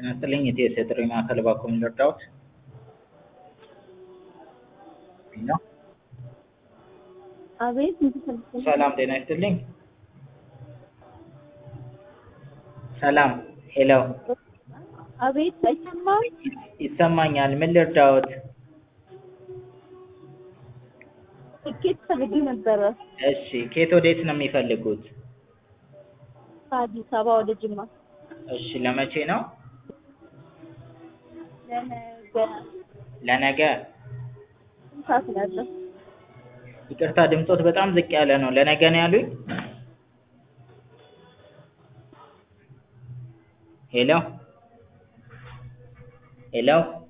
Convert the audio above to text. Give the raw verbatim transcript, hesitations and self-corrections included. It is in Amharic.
ጤና ይስጥልኝ የቲኤስ የጥሪ ማዕከል እባክዎ ምን ልርዳዎት? ሄሎ አቤት ሰላም ጤና ይስጥልኝ ሰላም ሄሎ አቤት አይሰማም? ይሰማኛል ምን ልርዳዎት? ትኬት ፈልጌ ነበረ እሺ ከየት ወዴት ነው የሚፈልጉት? ከአዲስ አበባ ወደ ጅማ እሺ ለመቼ ነው? ለነገ ለነገ ስንት ሰዓት ነው ያለው? ይቅርታ ድምጾት በጣም ዝቅ ያለ ነው ለነገ ነው ያሉኝ? ሄሎ ሄሎ